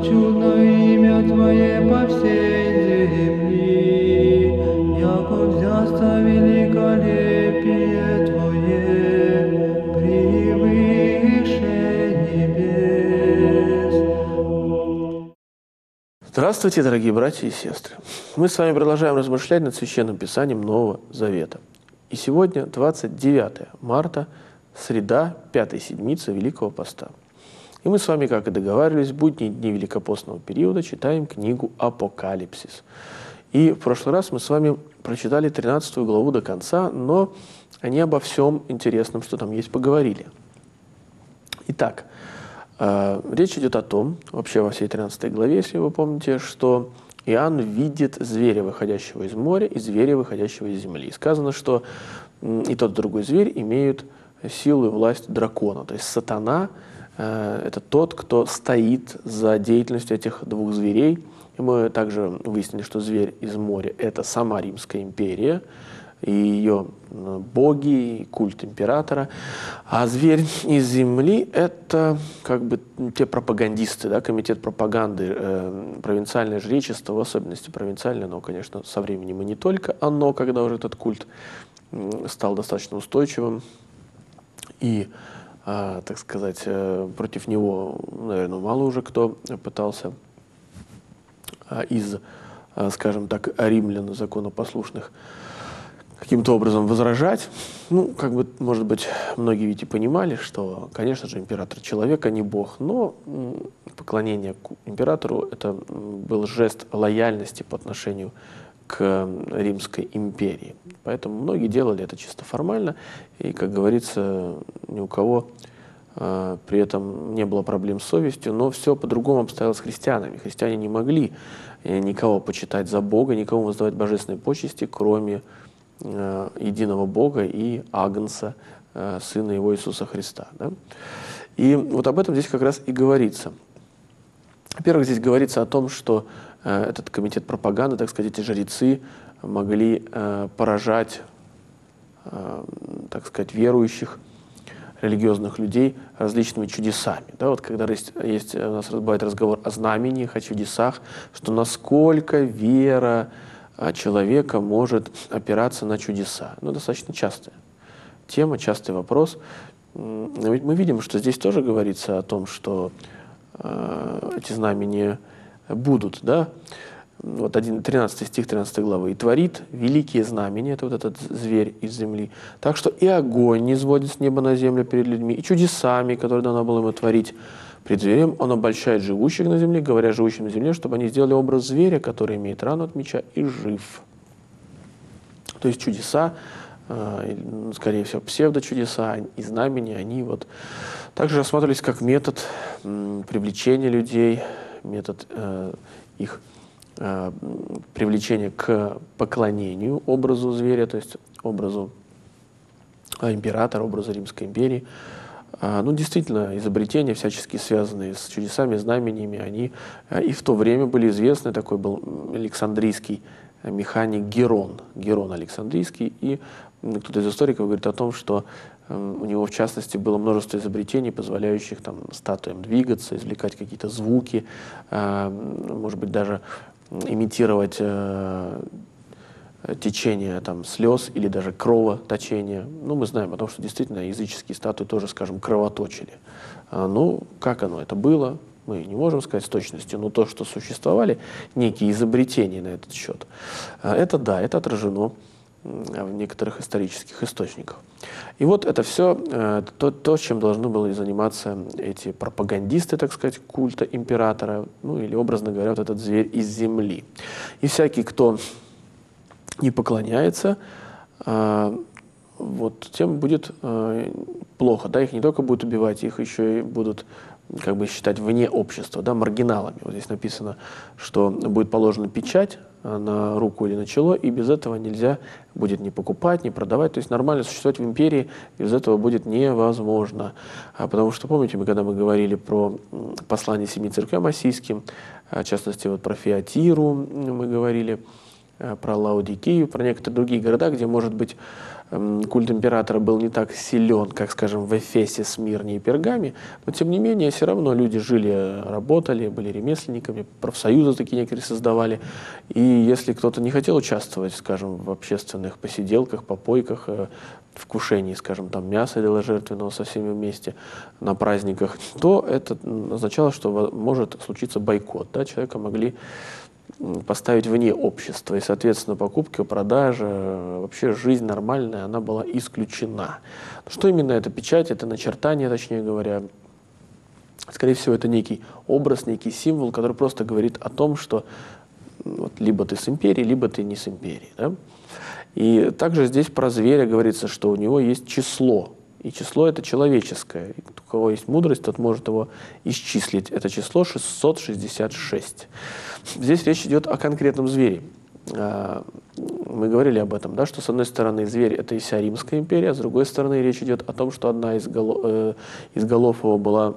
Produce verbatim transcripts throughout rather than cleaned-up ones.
чудно имя Твое по всей земли, яко взясться великолепие Твое превыше небес. Здравствуйте, дорогие братья и сестры! Мы с вами продолжаем размышлять над Священным Писанием Нового Завета. И сегодня двадцать девятое марта, среда, пятой седмицы Великого Поста. И мы с вами, как и договаривались, в будние дни Великопостного периода читаем книгу «Апокалипсис». И в прошлый раз мы с вами прочитали тринадцатую главу до конца, но не обо всем интересном, что там есть, поговорили. Итак, э, речь идет о том, вообще во всей тринадцатой главе, если вы помните, что Иоанн видит зверя, выходящего из моря, и зверя, выходящего из земли. И сказано, что и тот, и другой зверь имеют силу и власть дракона. То есть сатана э, – это тот, кто стоит за деятельностью этих двух зверей. И мы также выяснили, что зверь из моря – это сама Римская империя, и ее боги, и культ императора. А зверь из земли – это как бы те пропагандисты, да, комитет пропаганды, э, провинциальное жречество, в особенности провинциальное, но, конечно, со временем и не только оно, когда уже этот культ стал достаточно устойчивым. И, э, так сказать, э, против него, наверное, мало уже кто пытался э, из, э, скажем так, римлян законопослушных каким-то образом возражать. Ну, как бы, может быть, многие ведь и понимали, что, конечно же, император человек, а не бог, но поклонение к императору – это был жест лояльности по отношению к Римской империи. Поэтому многие делали это чисто формально, и, как говорится, ни у кого э, при этом не было проблем с совестью, но все по-другому обстояло с христианами. Христиане не могли никого почитать за Бога, никому воздавать божественные почести, кроме единого Бога и Агнца, Сына Его Иисуса Христа. Да? И вот об этом здесь как раз и говорится. Во-первых, здесь говорится о том, что э, этот комитет пропаганды, так сказать, эти жрецы могли э, поражать, э, так сказать, верующих, религиозных людей различными чудесами. Да? Вот когда есть, есть, у нас бывает разговор о знамениях, о чудесах, что насколько вера человека может опираться на чудеса. Ну, достаточно частая тема, частый вопрос. Но ведь мы видим, что здесь тоже говорится о том, что э, эти знамения будут. Да? Вот тринадцатый стих тринадцатой главы. «И творит великие знамения», это вот этот зверь из земли, «так что и огонь не сводит с неба на землю перед людьми, и чудесами, которые дано было ему творить пред зверем, он обольщает живущих на земле, говоря живущим на земле, чтобы они сделали образ зверя, который имеет рану от меча и жив». То есть чудеса, э, скорее всего, псевдочудеса и знамения, они вот также рассматривались как метод э, привлечения людей, метод э, их э, привлечения к поклонению образу зверя, то есть образу э, императора, образу Римской империи. Ну, действительно, изобретения, всячески связанные с чудесами, знамениями, они и в то время были известны. Такой был Александрийский механик Герон, Герон Александрийский. И кто-то из историков говорит о том, что у него, в частности, было множество изобретений, позволяющих там, статуям двигаться, извлекать какие-то звуки, может быть, даже имитировать течение там, слез или даже кровоточение. Ну, мы знаем о том, что действительно языческие статуи тоже, скажем, кровоточили. А, ну, как оно это было, мы не можем сказать с точностью, но то, что существовали некие изобретения на этот счет, а, это да, это отражено в некоторых исторических источниках. И вот это все э, то, то, чем должны были заниматься эти пропагандисты, так сказать, культа императора, ну или, образно говоря, вот этот зверь из земли. И всякий, кто не поклоняется, а, вот, тем будет а, плохо. Да? Их не только будут убивать, их еще и будут как бы считать вне общества, да, маргиналами. Вот здесь написано, что будет положена печать на руку или на чело, и без этого нельзя будет ни покупать, ни продавать. То есть нормально существовать в империи без этого будет невозможно. А потому что, помните, мы когда мы говорили про послание семи церквям ассийским, в частности, вот про Фиатиру мы говорили, про Лаодикею, про некоторые другие города, где, может быть, культ императора был не так силен, как, скажем, в Эфесе, Смирне и Пергаме, но, тем не менее, все равно люди жили, работали, были ремесленниками, профсоюзы такие некоторые создавали. И если кто-то не хотел участвовать, скажем, в общественных посиделках, попойках, вкушении, скажем, там мяса идоложертвенного со всеми вместе на праздниках, то это означало, что может случиться бойкот. Да? Человека могли поставить вне общества, и, соответственно, покупки, продажи, вообще жизнь нормальная, она была исключена. Что именно это печать, это начертание, точнее говоря, скорее всего, это некий образ, некий символ, который просто говорит о том, что вот, либо ты с империей, либо ты не с империей. Да? И также здесь про зверя говорится, что у него есть число. И число это человеческое. И у кого есть мудрость, тот может его исчислить. Это число шестьсот шестьдесят шесть. Здесь речь идет о конкретном звере. Мы говорили об этом, да, что с одной стороны зверь это и вся Римская империя, а с другой стороны речь идет о том, что одна из, голов, э, из голов его была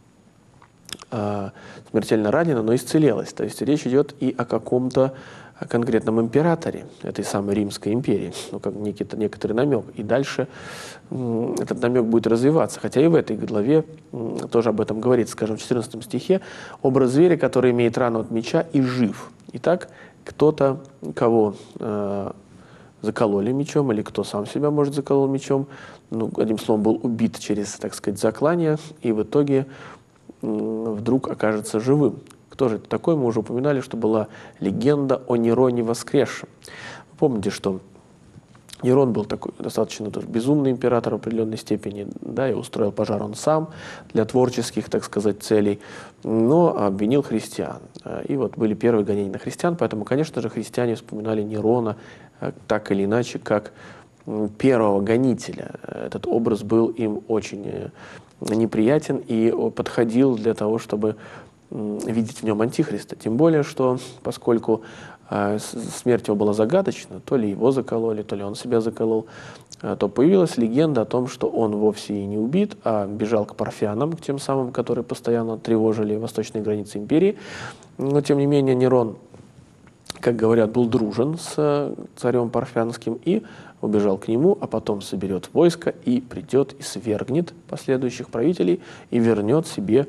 э, смертельно ранена, но исцелелась. То есть речь идет и о каком-то о конкретном императоре этой самой Римской империи, ну, как некий, некоторый намек. И дальше м, этот намек будет развиваться. Хотя и в этой главе м, тоже об этом говорится. Скажем, в четырнадцатом стихе образ зверя, который имеет рану от меча и жив. Итак, кто-то, кого э, закололи мечом, или кто сам себя, может, заколол мечом, ну, одним словом, был убит через, так сказать, заклание, и в итоге м, вдруг окажется живым. Кто же это такой? Мы уже упоминали, что была легенда о Нероне воскресшем. Вы помните, что Нерон был такой достаточно тоже безумный император в определенной степени, да, и устроил пожар он сам для творческих, так сказать, целей, но обвинил христиан. И вот были первые гонения на христиан, поэтому, конечно же, христиане вспоминали Нерона так или иначе, как первого гонителя. Этот образ был им очень неприятен и подходил для того, чтобы видеть в нем антихриста. Тем более, что поскольку э, смерть его была загадочна, то ли его закололи, то ли он себя заколол, э, то появилась легенда о том, что он вовсе и не убит, а бежал к парфянам, к тем самым, которые постоянно тревожили восточные границы империи. Но, тем не менее, Нерон, как говорят, был дружен с э, царем парфянским и убежал к нему, а потом соберет войско и придет и свергнет последующих правителей и вернет себе,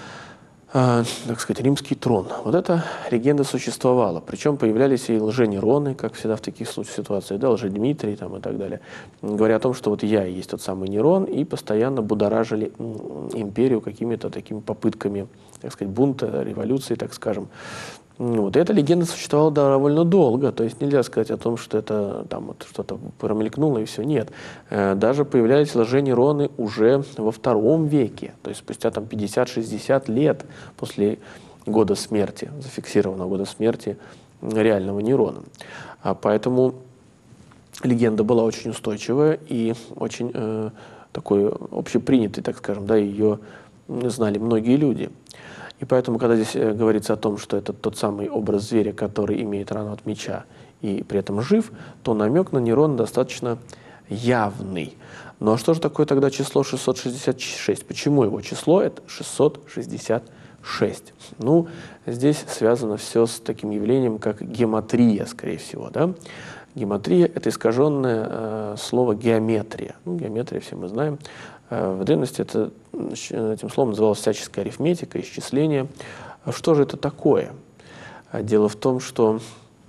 Uh, так сказать, римский трон. Вот эта легенда существовала. Причем появлялись и лженероны, как всегда в таких случаях ситуациях, да, лжедмитрий там, и так далее. Говоря о том, что вот я и есть тот самый Нерон, и постоянно будоражили империю какими-то такими попытками, так сказать, бунта, революции, так скажем. Вот. И эта легенда существовала довольно долго, то есть нельзя сказать о том, что это там вот что-то промелькнуло и все. Нет. Даже появлялись лженероны уже во втором веке, то есть спустя там пятьдесят-шестьдесят лет после года смерти, зафиксированного года смерти реального Нерона. А поэтому легенда была очень устойчивая и очень э, такой общепринятый, так скажем, да, ее знали многие люди. И поэтому, когда здесь говорится о том, что это тот самый образ зверя, который имеет рану от меча и при этом жив, то намек на Нерона достаточно явный. Ну а что же такое тогда число шестьсот шестьдесят шесть? Почему его число это шестьсот шестьдесят шесть? Ну, здесь связано все с таким явлением, как гематрия, скорее всего. Да? Гематрия – это искаженное э, слово геометрия. Ну, геометрия, все мы знаем. В древности это, этим словом называлась всяческая арифметика, исчисление. Что же это такое? Дело в том, что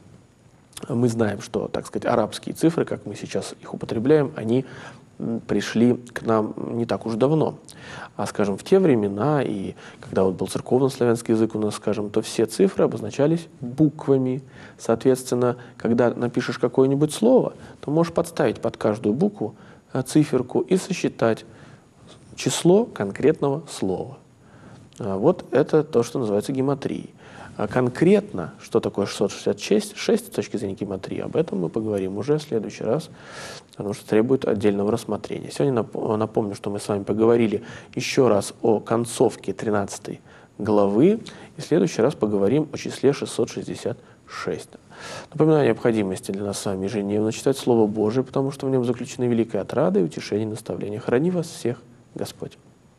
мы знаем, что, так сказать, арабские цифры, как мы сейчас их употребляем, они пришли к нам не так уж давно. А, скажем, в те времена, и когда вот был церковно-славянский язык у нас, скажем, то все цифры обозначались буквами. Соответственно, когда напишешь какое-нибудь слово, то можешь подставить под каждую букву циферку и сосчитать число конкретного слова. Вот это то, что называется гематрией. А конкретно, что такое шестьсот шестьдесят шесть с точки зрения гематрии, об этом мы поговорим уже в следующий раз, потому что требует отдельного рассмотрения. Сегодня напомню, что мы с вами поговорили еще раз о концовке тринадцатой главы, и в следующий раз поговорим о числе шестьсот шестьдесят шесть. Напоминаю о необходимости для нас с вами ежедневно читать Слово Божие, потому что в нем заключены великая отрада и утешение и наставление. Храни вас всех Господь.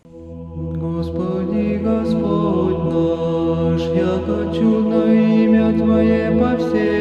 Господи, Господь наш, яко чудно имя Твое по всей